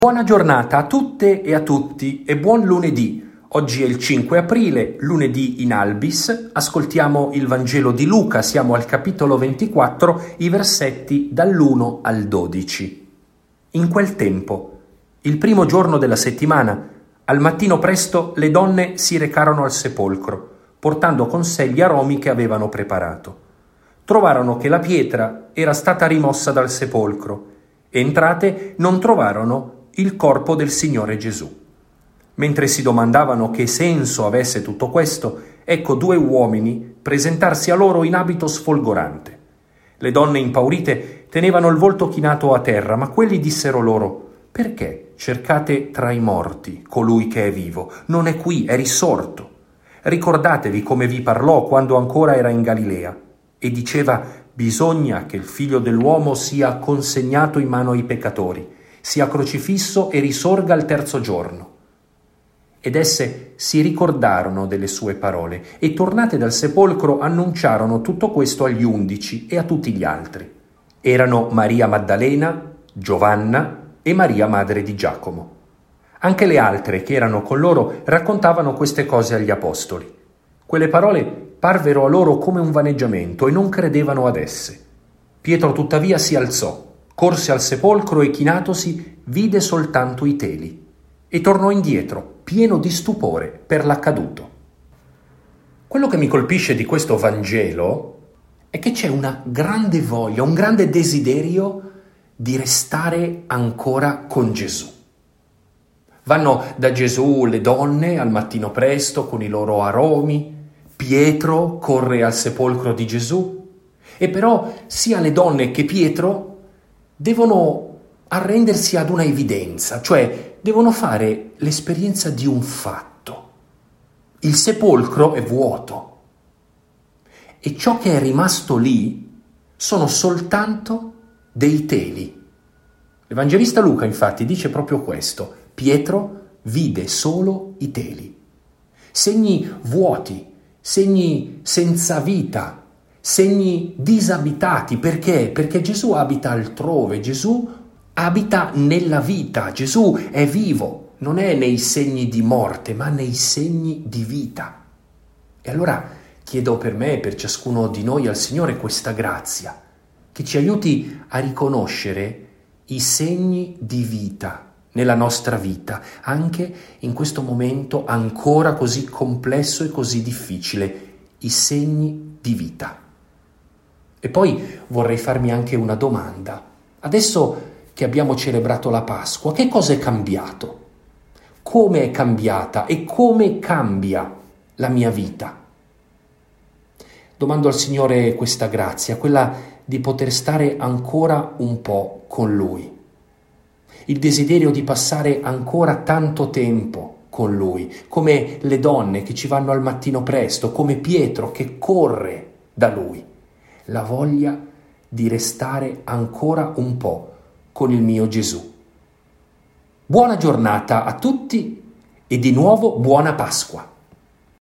Buona giornata a tutte e a tutti e buon lunedì. Oggi è il 5 aprile, lunedì in Albis. Ascoltiamo il Vangelo di Luca, siamo al capitolo 24, i versetti dall'1 al 12. In quel tempo, il primo giorno della settimana, al mattino presto le donne si recarono al sepolcro, portando con sé gli aromi che avevano preparato. Trovarono che la pietra era stata rimossa dal sepolcro e entrate non trovarono il corpo del Signore Gesù. Mentre si domandavano che senso avesse tutto questo, ecco due uomini presentarsi a loro in abito sfolgorante. Le donne impaurite tenevano il volto chinato a terra, ma quelli dissero loro: «Perché cercate tra i morti colui che è vivo? Non è qui, è risorto. Ricordatevi come vi parlò quando ancora era in Galilea e diceva: bisogna che il Figlio dell'uomo sia consegnato in mano ai peccatori, sia crocifisso e risorga al terzo giorno». Ed esse si ricordarono delle sue parole e, tornate dal sepolcro, annunciarono tutto questo agli 11 e a tutti gli altri. Erano Maria Maddalena, Giovanna e Maria madre di Giacomo. Anche le altre che erano con loro raccontavano queste cose agli apostoli. Quelle parole parvero a loro come un vaneggiamento e non credevano ad esse. Pietro tuttavia si alzò, corse al sepolcro e chinatosi vide soltanto i teli e tornò indietro, pieno di stupore per l'accaduto. Quello che mi colpisce di questo Vangelo è che c'è una grande voglia, un grande desiderio di restare ancora con Gesù. Vanno da Gesù le donne al mattino presto con i loro aromi, Pietro corre al sepolcro di Gesù e però sia le donne che Pietro devono arrendersi ad una evidenza, cioè devono fare l'esperienza di un fatto. Il sepolcro è vuoto e ciò che è rimasto lì sono soltanto dei teli. L'Evangelista Luca infatti dice proprio questo: Pietro vide solo i teli, segni vuoti, segni senza vita, segni disabitati. Perché? Perché Gesù abita altrove, Gesù abita nella vita, Gesù è vivo, non è nei segni di morte, ma nei segni di vita. E allora chiedo per me e per ciascuno di noi al Signore questa grazia, che ci aiuti a riconoscere i segni di vita nella nostra vita, anche in questo momento ancora così complesso e così difficile, i segni di vita. E poi vorrei farmi anche una domanda. Adesso che abbiamo celebrato la Pasqua, che cosa è cambiato? Come è cambiata e come cambia la mia vita? Domando al Signore questa grazia, quella di poter stare ancora un po' con Lui. Il desiderio di passare ancora tanto tempo con Lui, come le donne che ci vanno al mattino presto, come Pietro che corre da Lui. La voglia di restare ancora un po' con il mio Gesù. Buona giornata a tutti e di nuovo buona Pasqua.